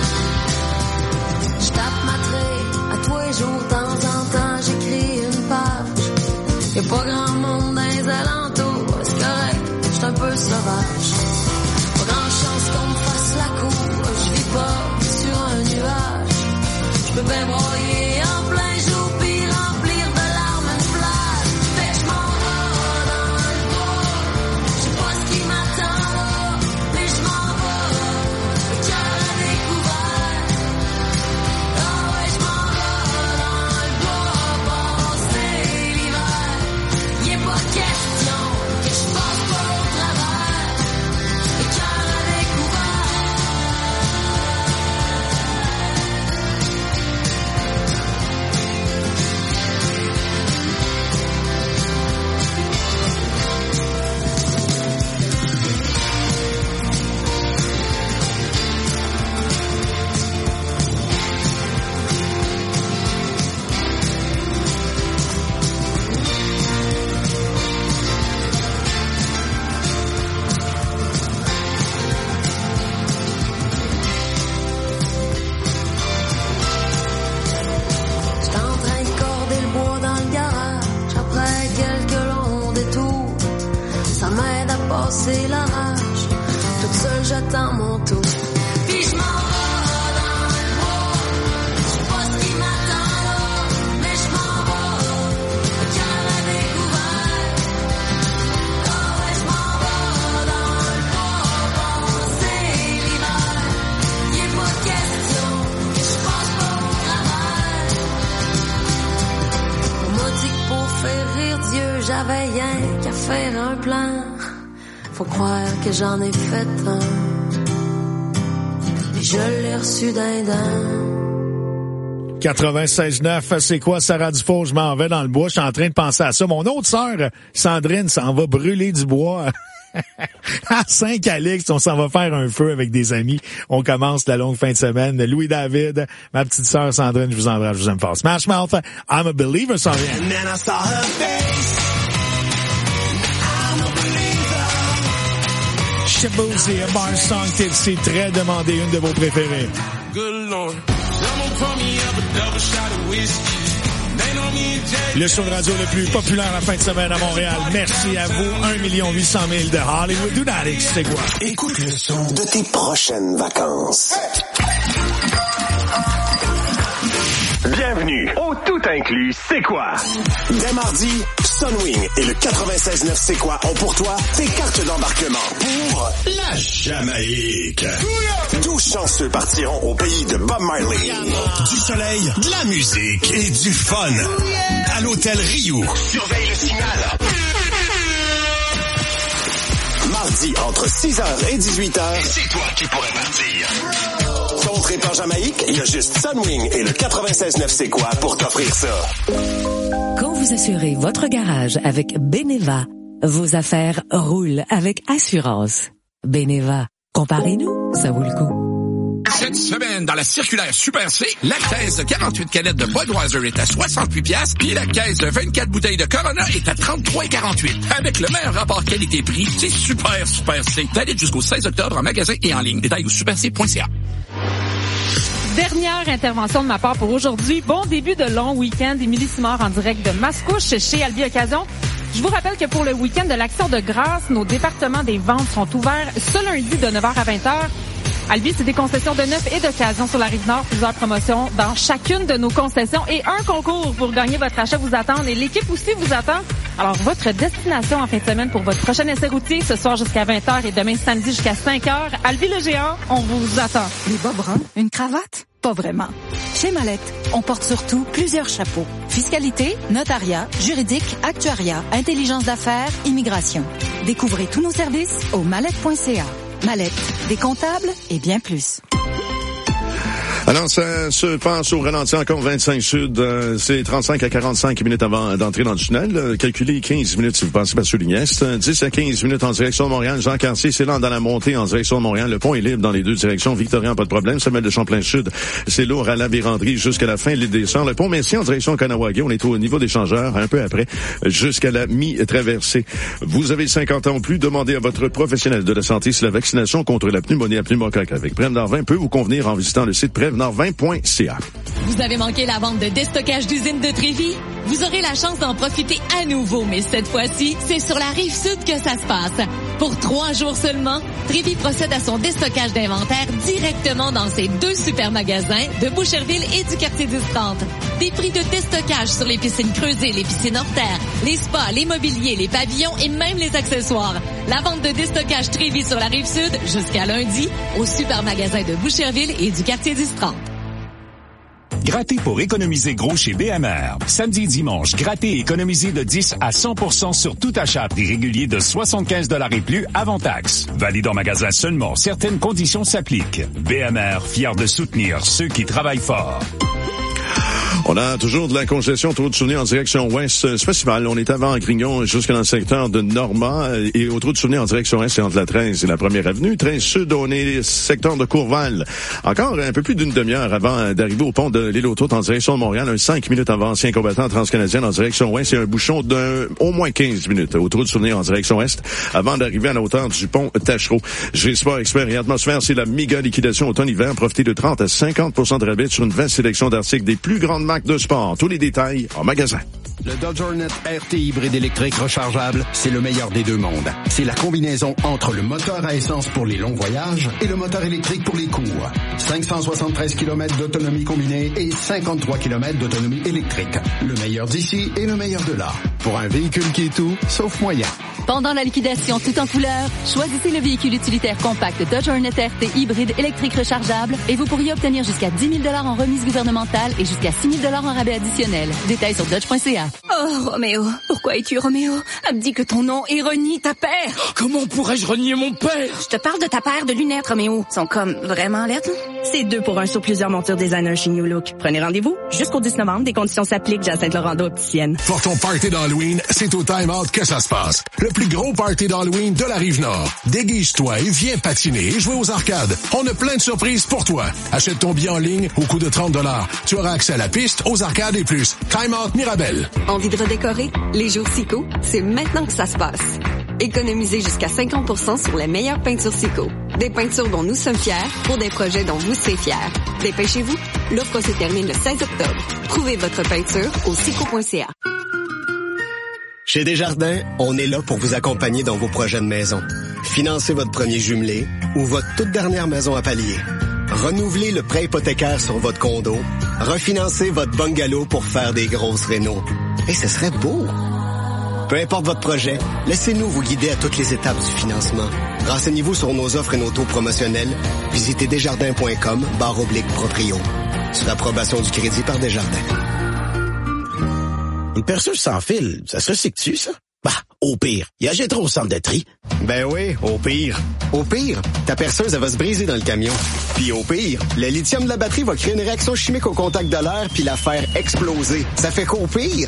S10: Je tape ma traite à tous les jours, de temps en temps j'écris une page. Y'a pas grand monde dans les alentours, c'est correct, j'suis un peu sauvage. Pas grand chance qu'on me fasse la cour, je vis pas sur un nuage. J'peux bien broyer en plein jour pis remplir de larmes une plage. Fait que j'm'en vais dans le bois, j'sais pas ce qui m'attend là, mais j'm'en vais, le cœur à découvert. Ah ouais, j'm'en vais dans le bois passer l'hiver. Y'est pas question que je passe pas au travers, le cœur à découvert. J'étais en train de corder le bois dans le garage après quelques longs détours. Ça m'aide à passer la rage. Toute seule j'attends mon tour. Puis je m'en vais dans le bois. Je sais pas ce qui m'attend là, mais je m'en vais. Le cœur à découvert. Ah ouais, je m'en vais dans le bois passer l'hiver. Y'est pas question que je passe pas au travers. On m'a dit que pour faire rire Dieu, j'avais rien qu'à faire un plan. Faut croire que j'en ai fait un. Et je l'ai reçu d'un d'un.
S8: quatre-vingt-seize neuf, c'est quoi, Sarah Dufault? Je m'en vais dans le bois, je suis en train de penser à ça. Mon autre sœur, Sandrine, s'en va brûler du bois. À Saint-Calixte, on s'en va faire un feu avec des amis. On commence la longue fin de semaine. Louis-David, ma petite sœur Sandrine, je vous embrasse, je vous aime fort. Smash Mouth, I'm a Believer, s'en vient.
S10: And then I saw her face. I'm a believer.
S8: Shabuzi, A Bar Song Tipsy, très demandé, une de vos préférées.
S2: Good Lord, someone pour me up a double shot of whiskey.
S8: Le show de radio le plus populaire la fin de semaine à Montréal. Merci à vous. un million huit cent mille de Hollywood Lunatics, c'est quoi?
S3: Écoute le son de tes prochaines vacances. Bienvenue au Tout Inclus, c'est quoi? Dès mardi, Sunwing et le quatre-vingt-seize neuf C'est quoi ont pour toi tes cartes d'embarquement pour la Jamaïque. douze chanceux partiront au pays de Bob Marley. Du soleil, de la musique et du fun. À l'hôtel Rio. Surveille le signal. Mardi, entre six heures et dix-huit heures, c'est toi qui pourrais partir. Ton trip en Jamaïque, il y a juste Sunwing et le quatre-vingt-seize neuf C'est quoi pour t'offrir ça.
S5: Quand vous assurez votre garage avec Beneva, vos affaires roulent avec assurance. Beneva, comparez-nous, ça vaut le coup.
S6: Cette semaine, dans la circulaire Super C, la caisse de quarante-huit canettes de Budweiser est à soixante-huit piastres, puis la caisse de vingt-quatre bouteilles de Corona est à trente-trois quarante-huit. Avec le meilleur rapport qualité-prix, c'est super, Super C. Valide jusqu'au seize octobre en magasin et en ligne. Détails au super c point c a.
S9: Dernière intervention de ma part pour aujourd'hui. Bon début de long week-end. Émilie Simard en direct de Mascouche chez Albi Occasion. Je vous rappelle que pour le week-end de l'Action de grâce, nos départements des ventes sont ouverts ce lundi de neuf heures à vingt heures. Albi, c'est des concessions de neuf et d'occasion sur la Rive-Nord. Plusieurs promotions dans chacune de nos concessions et un concours pour gagner votre achat vous attend. Et l'équipe aussi vous attend. Alors, votre destination en fin de semaine pour votre prochain essai routier, ce soir jusqu'à vingt heures et demain samedi jusqu'à cinq heures. Albi le géant, on vous attend.
S11: Les bas bruns, une cravate? Pas vraiment. Chez Mallette, on porte surtout plusieurs chapeaux. Fiscalité, notariat, juridique, actuariat, intelligence d'affaires, immigration. Découvrez tous nos services au mallette point c a. Mallette, des comptables et bien plus.
S15: Alors, ça se passe au ralenti encore vingt-cinq sud. Euh, c'est trente-cinq à quarante-cinq minutes avant d'entrer dans le tunnel. Euh, calculez quinze minutes si vous passez par Soulignest. dix à quinze minutes en direction de Montréal. Jean Cartier, c'est lent dans la montée en direction de Montréal. Le pont est libre dans les deux directions. Victorien, pas de problème. Samuel de Champlain-Sud, c'est lourd à la Vérandrie jusqu'à la fin. L'île des Sœurs. Le pont Messier en direction de Kanawagé. On est au niveau des changeurs, un peu après, jusqu'à la mi-traversée. Vous avez cinquante ans ou plus, demandez à votre professionnel de la santé si la vaccination contre la pneumonie à pneumocoque avec Prevnar-vingt peut vous convenir en visitant le site prevnar vingt point c a.
S18: Vous avez manqué la vente de déstockage d'usine de Trévis? Vous aurez la chance d'en profiter à nouveau, mais cette fois-ci, c'est sur la rive sud que ça se passe. Pour trois jours seulement, Trévis procède à son déstockage d'inventaire directement dans ses deux super magasins de Boucherville et du quartier dix trente. Des prix de déstockage sur les piscines creusées, les piscines hors terre, les spas, les mobiliers, les pavillons et même les accessoires. La vente de déstockage Trévis sur la rive sud jusqu'à lundi au super magasin de Boucherville et du quartier dix trente.
S24: Grattez pour économiser gros chez B M R. Samedi et dimanche, grattez et économisez de dix à cent pour cent sur tout achat prix régulier de soixante-quinze dollars et plus avant taxe. Valide en magasin seulement. Certaines conditions s'appliquent. B M R, fier de soutenir ceux qui travaillent fort.
S15: On a toujours de la congestion autour de Souvenir en direction ouest. C'est pas si mal. On est avant Grignon jusqu'à dans le secteur de Normand et autour de Souvenir en direction est, c'est entre la treize et la première avenue. treize sud, on est secteur de Courval. Encore un peu plus d'une demi-heure avant d'arriver au pont de l'île aux Tourtes en direction de Montréal. Un cinq minutes avant ancien combattant transcanadien en direction ouest et un bouchon d'un au moins quinze minutes autour de Souvenir en direction est avant d'arriver à la hauteur du pont Tachereau. G-Sport Expert et Atmosphère, c'est la méga liquidation automne-hiver. Profitez de trente à cinquante pour cent de rabais sur une vaste sélection d'articles des plus grandes marques de sport. Tous les détails en magasin.
S12: Le Dodge Hornet R T hybride électrique rechargeable, c'est le meilleur des deux mondes. C'est la combinaison entre le moteur à essence pour les longs voyages et le moteur électrique pour les courts. cinq cent soixante-treize kilomètres d'autonomie combinée et cinquante-trois kilomètres d'autonomie électrique. Le meilleur d'ici et le meilleur de là. Pour un véhicule qui est tout, sauf moyen.
S13: Pendant la liquidation tout en couleur, choisissez le véhicule utilitaire compact Dodge Hornet R T hybride électrique rechargeable et vous pourriez obtenir jusqu'à dix mille dollars en remise gouvernementale et jusqu'à six mille dollars en rabais additionnel. Détails sur dodge point c a.
S14: Oh, Roméo, pourquoi es-tu Roméo? Dis que ton nom et renie ta paire.
S6: Comment pourrais-je renier mon père?
S14: Je te parle de ta paire de lunettes, Roméo. Ils sont comme vraiment lettres.
S16: C'est deux pour un sur plusieurs montures designer chez New Look. Prenez rendez-vous jusqu'au dix novembre. Des conditions s'appliquent. Jacinthe Laurando opticienne.
S29: Pour ton party d'Halloween, c'est au Time Out que ça se passe. Le plus gros party d'Halloween de la Rive-Nord. Déguise-toi et viens patiner et jouer aux arcades. On a plein de surprises pour toi. Achète ton billet en ligne au coût de trente dollars. Tu auras accès à la piste, aux arcades et plus. Time Out Mirabel.
S17: Envie de redécorer? Les jours Sico, c'est maintenant que ça se passe.
S1: Économisez jusqu'à cinquante pour cent sur les meilleures peintures Cico. Des peintures dont nous sommes fiers pour des projets dont vous serez fiers. Dépêchez-vous, l'offre se termine le seize octobre. Trouvez votre peinture au cico point c a.
S17: Chez Desjardins, on est là pour vous accompagner dans vos projets de maison. Financez votre premier jumelé ou votre toute dernière maison à palier. Renouvelez le prêt hypothécaire sur votre condo. Refinancez votre bungalow pour faire des grosses rénaux. Et ce serait beau! Peu importe votre projet, laissez-nous vous guider à toutes les étapes du financement. Renseignez-vous sur nos offres et nos taux promotionnels. Visitez desjardins.com barre oblique proprio. Sur approbation du crédit par Desjardins.
S19: Une perceuse sans fil, ça se recycle-tu, ça? Bah, au pire, il y a Gétro au centre de tri.
S17: Ben oui, au pire. Au pire, ta perceuse, elle va se briser dans le camion. Puis au pire, le lithium de la batterie va créer une réaction chimique au contact de l'air puis la faire exploser. Ça fait qu'au pire,